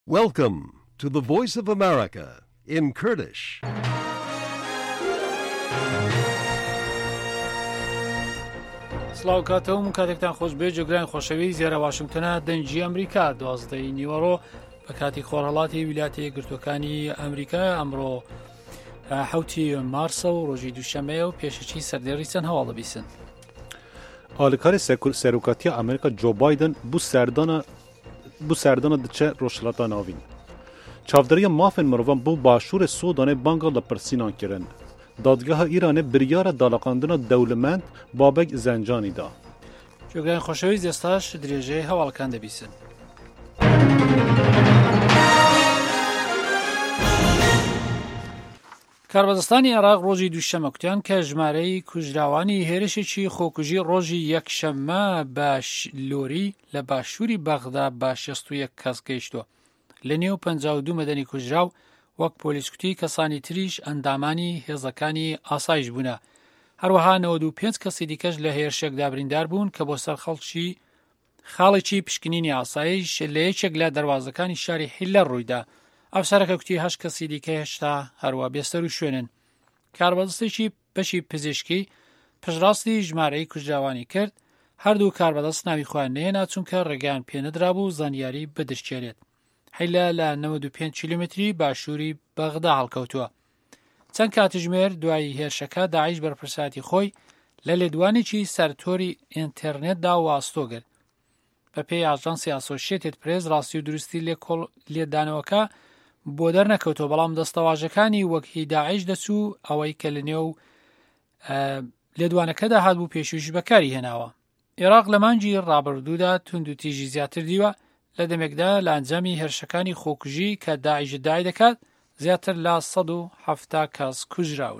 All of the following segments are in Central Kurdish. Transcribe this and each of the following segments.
Welcome to the Voice of America in Kurdish. سلااو کاتەوم کاتێکتان خۆش بێ جێگران خۆشەوی زیێرە واشنگتنە دەنجی ئەمریکا 12 نیوەڕۆ بە کاتی خۆرهەڵاتی ویلایەتە یەکگرتووەکانی ئەمریکا ئەمڕۆ 7 مارسە و ڕۆژی دووشەمەیە و پێشەچی سەردێڕی چەند هەواڵە بیسن. Alîkarê Serokatiya Amerîka Joe Biden bu serdana diçe rojhilata navîn. Çavderiya mafên mirovan bû başûrê Sudanê banga li pirsînan kirin. Dadgeha Îranê biryara dalaqandina dewlemend Babek Zencanî da. جێگران خۆشەوی ئێستاش درێژەی هەواڵەکان دەبیسن. کاربەدەستانی عێراق ڕۆژی دووشەمە کوتیان کە ژمارەی کوژراوانی هێرشێکی خۆکوژی ڕۆژی یەکشەممە بە لۆری لە باشووری بەغدا بە 61 کەس گەیشتووە. لە نێو 52 مەدەنی کوژراو وەک پۆلیسکوتی کەسانی تریش ئەندامانی هێزەکانی ئاسایش بوونە. هەروەها 95 کەسی دیکەش لە هێرشێکدا بریندار بوون کە بۆ سەر خاڵێکی پشکنینی ئاسایش لە یەکێک لە دەواازەکانی شاری حیلەر ڕوویدا. ئەفسەرەکە کوتی 8 کەسی دیکە هێشتا هەروە بێستەر و شوێنن. کاربەدەستێکی بەشی پزیشکی پشڕاستی ژمارەی کوژراوانی کرد. هەردوو کاربەدەست ناوی خۆیان نەهێنا چونکە ڕێگەیان پێنەدرا بوو زانیاری بدرچێرێت. حیلە لە 95 کیلومتری باشووری بەغدا هەڵکەوتووە. چەند کاتژمێر دوای هێرشەکە داعیش بەرپرساتی خۆی لە لێدوانێکی سەرتۆری ئینتەرنێتدا واستۆگرت. بە پێی ئاژانسی ئاسۆشیێتد پرێس ڕاستی و دروستی لێدانەوەکە بۆ دەرنەکەوتەوە، بەڵام دەستەواژەکانی وەکهی داعیش دەچوو ئەوەی کە لە نێو لێدوانەکەدا هاتبوو پێشویش بەکاری هێناوە. عێراق لە مانگی ڕابردوودا تونند و تیژی زیاتر دیوە لە دەمێکدا لە ئەنجامی هێرشەکانی خۆکوژی کە داعیش داعی دەکات زیاتر لە 170 کەس کوژراون.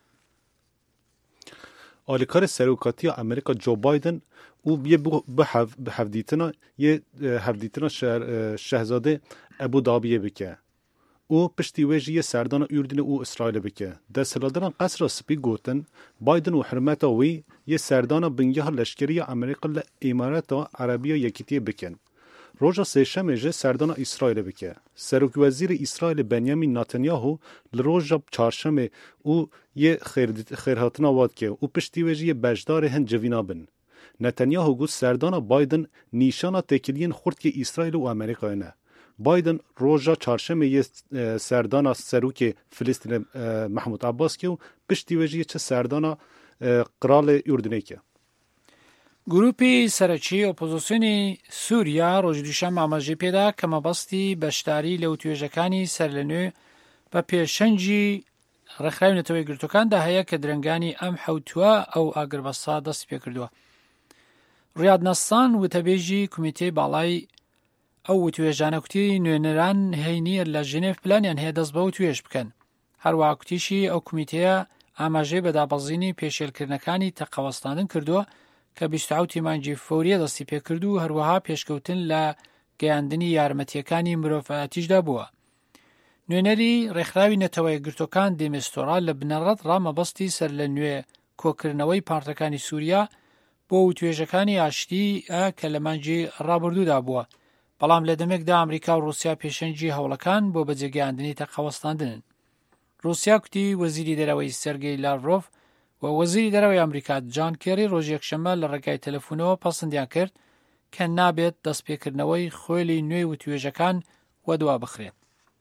Alîkarê Serokatiya Amerîka Joe Biden û yê bi hevdîtina Şehzadê Ebu Dabiyê bike. û piştî wê jî yê serdana Ürdünê û İsraîlê bike. Desthilatdaran Qesra Spî gotin Biden û hirmeta wî yê serdana bingeha leşkeriya Amerîka li Îmareta Erebiya Yekîtiyê bikin. Roja sêşemê jê serdana İsraîlê bike. Serokwezîrê İsraîlê Benyamin Netanyahu li roja çarşemê û yê xêrhatina wadke û piştî wê jî yê beşdarê hin civîna bin. Netanyahu got serdana Biden nîşana têkiliyên xurtiyê İsraîl û Amerîkayê ne. Biden roja çarşemê yê serdana Serokê Filîstînê Mahmud Abbaskê û piştî wê jî yê çi serdana Qiralê Ürdünê. گروپی سەرەکی ئۆپۆزیسیۆنی سووریا ڕۆژی دووشەممە ئاماژەی پێدا کە مەبەستی بەشداری لە توێژەکانی سەر لە نوێ بە پێشەنگی ڕێکخراوی نەتەوەی یەکگرتووەکاندا هەیە کە درەنگانی ئەم حەوتووە ئەو ئاگربەسا دەستی پێکردووە. ڕیاد نەسان وتەبێژی کمیتەی باڵای ئەو توێژانە کوتی نوێنەران هەینی لە ژنێف پلانیان هەیە دەست بە توێژ بکەن. هەروەها کوتیشی ئەو کمیتەیە ئاماژەی بەدابەزینی پێشێلکردنەکانی تەقەوەستاندن کردووە کە 27 مانگی فۆریە دەستی پێکرد و هەروەها پێشکەوتن لە گەیاندنی یارمەتیەکانی مرۆڤایەتیشدا بووە. نوێنەری ڕێکخراوی نەتەوەی یەکگرتووەکان دێمێستۆرا لە بنەڕەت ڕامەبەستی سەر لە نوێ کۆکردنەوەی پارتەکانی سووریا بۆ توێژەکانی ئاشتی کە لە مانگی ڕابردوودا بووە، بەڵام لە دەمێکدا ئەمریکا و رووسیا پێشەنگی هەوڵەکان بۆ بەجێگەیاندنی تەقەوەستاندنن. رووسیا کوتی وەزیری دەرەوەی سەرگەی لاڤڕۆڤ و وەزیری دەرەوەی ئەمریکا جان کێری ڕۆژی یەکشەممە لە ڕێگای تەلەفۆنەوە پەسەندیان کرد کە نابێت دەستپێکردنەوەی خۆلی نوێ و توێژەکان وەدوا بخرێت.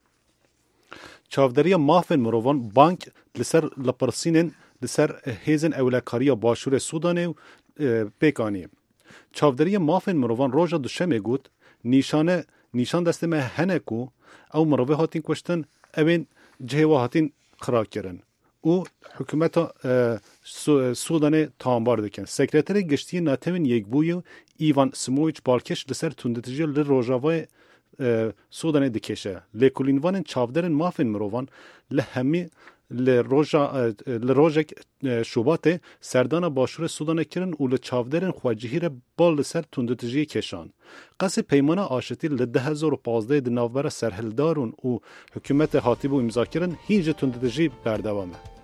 Çavderiya mafên mirovan bank li ser lipirsînên li ser hêzên ewlekariya başûrê Sudanê pêkanî. Çavderiya mafên mirovan roja duşemê got nîşan destê me hene ku ew mirovê hatin kuştin evên cihê we hatin xirakirin û hikûmeta Sudanê tambar dikin. Sekreterê Giştiyê Netewên Yekbûyî Ivan Simovic balkêş li ser tundetijiya li Rojavayê Sudanê dikeşe. Lêkolînvanên çavderên mafên mirovan li hemî li rojek şubatê serdana başûrê Sudanê kirin û li çavderên xwecihî re bal li ser tundetijiyê keşan. Qesê peymana aşitî li 2015 di navbera serhildarûn û hikûmetê hatibû imzakirin hîn ji tundetijî berdewam e.